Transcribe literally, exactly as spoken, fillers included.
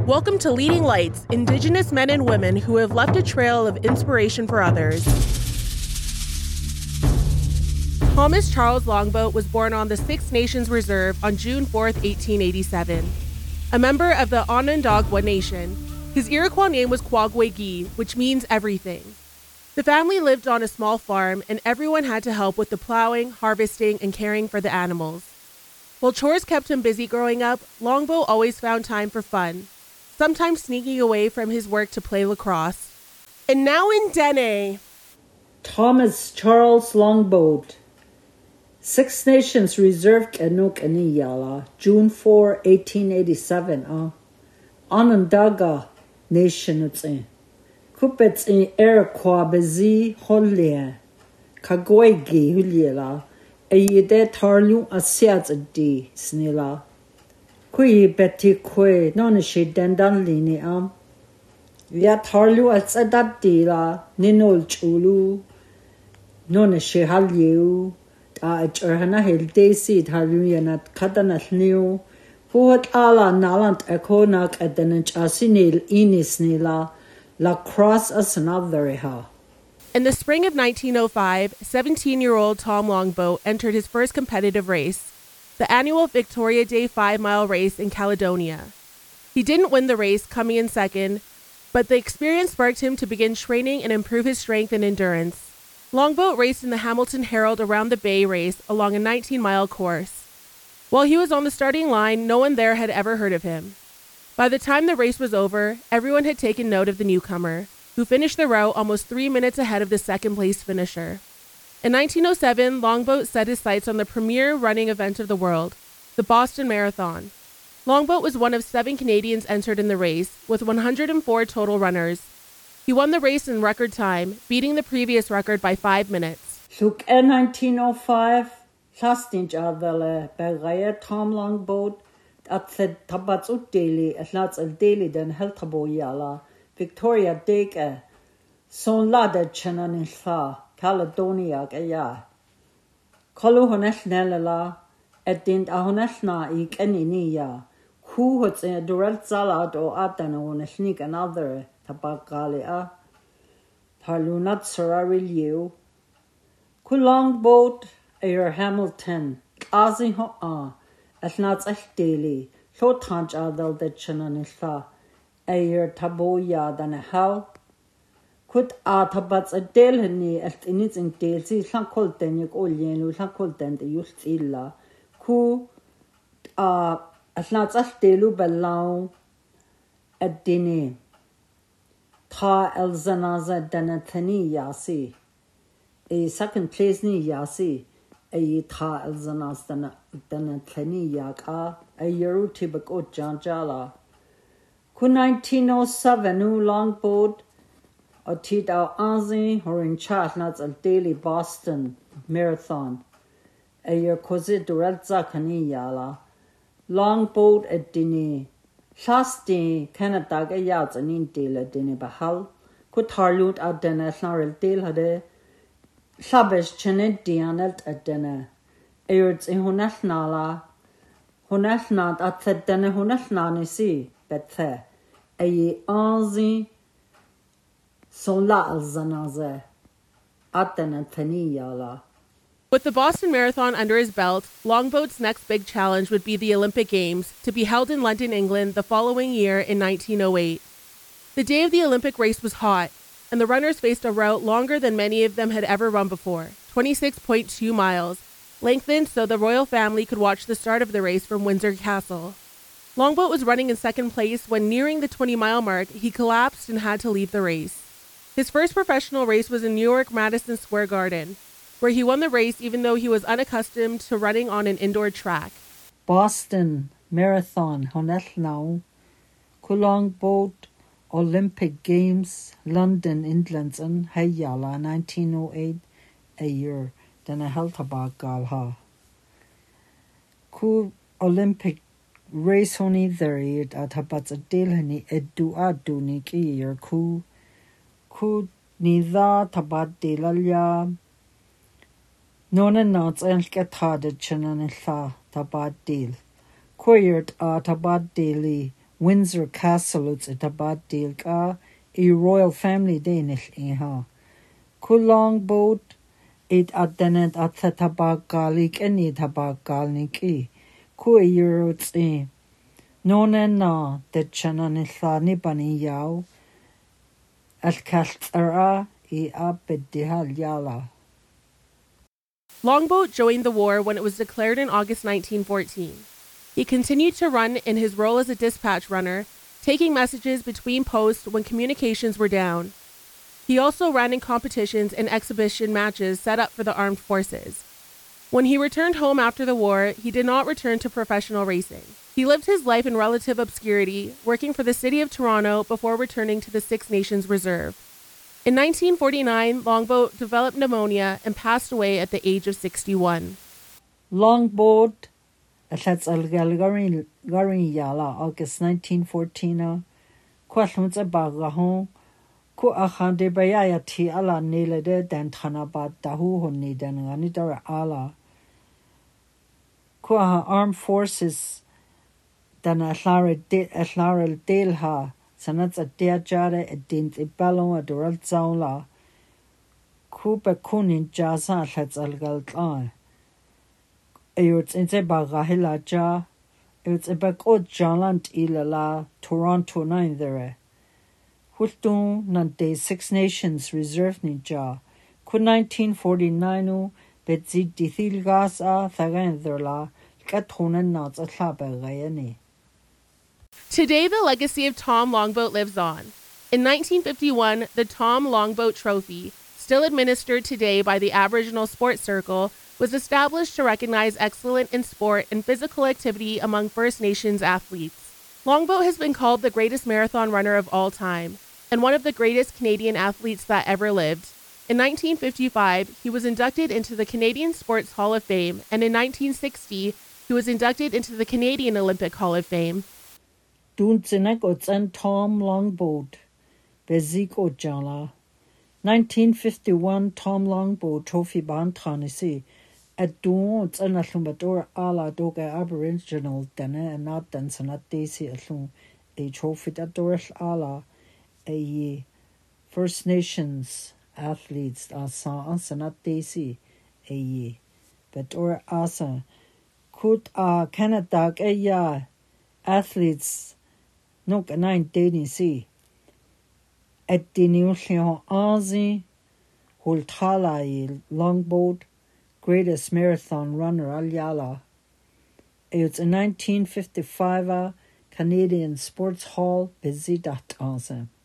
Welcome to Leading Lights, Indigenous men and women who have left a trail of inspiration for others. Thomas Charles Longboat was born on the Six Nations Reserve on June fourth, eighteen eighty-seven. A member of the Onondaga Nation, his Iroquois name was Kwagwegi, which means everything. The family lived on a small farm, and everyone had to help with the plowing, harvesting, and caring for the animals. While chores kept him busy growing up, Longboat always found time for fun, sometimes sneaking away from his work to play lacrosse. And now in Dene. Thomas Charles Longboat, Six Nations Reserve Kenuk Aniyala, June fourth, eighteen eighty-seven. Ah, Onondaga Nation it's in. Kupets in Iroquois bezi holia, Kagwegi huliela, ayide tarlu asiats adi snila. Kui beti kwe non she dendan lini am. Via tarlu at sadadila, ninol chulu, non she haliu, a erhana hil desi taluyanat kadanat new, who had ala nalant ekonak at the asinil inisnila, lacrosse as another ha. In the spring of nineteen oh five, seventeen-year-old Tom Longboat entered his first competitive race, the annual Victoria Day five-mile race in Caledonia. He didn't win the race, coming in second, but the experience sparked him to begin training and improve his strength and endurance. Longboat raced in the Hamilton Herald Around the Bay race along a nineteen-mile course. While he was on the starting line, no one there had ever heard of him. By the time the race was over, everyone had taken note of the newcomer, who finished the route almost three minutes ahead of the second-place finisher. In nineteen oh seven, Longboat set his sights on the premier running event of the world, the Boston Marathon. Longboat was one of seven Canadians entered in the race, with one hundred four total runners. He won the race in record time, beating the previous record by five minutes. Look at nineteen oh five, lasting adele, begaya Tom Longboat, at the tabats ut daily, at lats al daily den heltabo yala, Victoria Deke, son lada chenan sa. Caledonia gaya. Kolu honesh nelala, et dint a honesh na ik eninia. Who hots in a durel salad or atana honesh nik another tabakalia. Tarlunat sararil you. Kulong boat air Hamilton. Kazi ho a. At nats ech daily. So tanch adel de chenanisha. Air taboya than a how. Kut atabats a del heni at inits in del si sankolten yuk olien sankolten de just illa. Ku a atlats as delu belau at dine. Ta elzanaza danatani yasi. A second place ni yasi. A ta elzanaz danatani yaka. A yeru tibak o janjala. Ku nineteen oh seven u Longboat. A tita anzi or in chat nuts a daily Boston Marathon. A year cosy durelza caniyala. Longboat at dini. Shasti Canada yats an in deal at dini bahal. Could harlut at dinner snarl deal hade. Shabish chenet dianelt at dinner. Airds in honasnala. Honasnat at the dinner honasnani si, bet the. A ye anzi. With the Boston Marathon under his belt, Longboat's next big challenge would be the Olympic Games, to be held in London, England the following year in nineteen oh eight. The day of the Olympic race was hot, and the runners faced a route longer than many of them had ever run before, twenty-six point two miles, lengthened so the royal family could watch the start of the race from Windsor Castle. Longboat was running in second place when, nearing the twenty-mile mark, he collapsed and had to leave the race. His first professional race was in New York Madison Square Garden, where he won the race even though he was unaccustomed to running on an indoor track. Boston Marathon, Honethnau, Longboat, Olympic Games, London, England, and Hayala, nineteen oh eight, a year, then a Heltabag Galha. Ku Olympic race honi there at Habats a Delhani edu adu niki year ku. Ku nida tabat delalya. Nona nuts and get hard at Chananitha tabat deal. Queered a tabat daily Windsor Castle uts itabat dilka I royal family Danish iha. Ku longboat it adenet at tabagalik any tabagalniki. Ku euros e. Nonen na de chananitha nibani yao. At kaltara I abedihal yala. Longboat joined the war when it was declared in August nineteen fourteen. He continued to run in his role as a dispatch runner, taking messages between posts when communications were down. He also ran in competitions and exhibition matches set up for the armed forces. When he returned home after the war, he did not return to professional racing. He lived his life in relative obscurity, working for the city of Toronto before returning to the Six Nations Reserve. In nineteen forty-nine, Longboat developed pneumonia and passed away at the age of sixty-one. Longboat Athats al-Garin Yala, August nineteen fourteen, Quatlums Abagahon, Ku Ahande Bayati ala Nilede dan Tanabat Dahu Honi dan Ganidara ala. Kuaha Armed Forces dan Atlara Delha, Sanats at Deajare at Dint Ibalo at Dural Zaula. Kuba Kunin Jaza Athats al-Galtan. It's in the Bagahila, it's a backward Jalant Ilala, Toronto nine there. Hutun Nante Six Nations Reserve Ninja, Ku nineteen forty-nine, Betzi Dithilgasa, Thaganderla, Katunan Nats at Labagayani. Today, the legacy of Tom Longboat lives on. In nineteen fifty-one, the Tom Longboat Trophy, still administered today by the Aboriginal Sports Circle, was established to recognize excellence in sport and physical activity among First Nations athletes. Longboat has been called the greatest marathon runner of all time and one of the greatest Canadian athletes that ever lived. In nineteen fifty-five, he was inducted into the Canadian Sports Hall of Fame, and in nineteen sixty, he was inducted into the Canadian Olympic Hall of Fame. Tom Longboat, Beziko Jala. nineteen fifty-one Tom Longboat Trophy Bantanisi. At Duon and Athumbator ala doga Aboriginal dana and not dance and not daisy athum a trophy at Doris ala a First Nations athletes asa and not daisy a ye. But or asa could a Canada a ya athletes no nine dating see. At the New Leon Azi Hultala Longboat. Greatest marathon runner Alyala. It's a nineteen fifty-five Canadian Sports Hall busy that answer.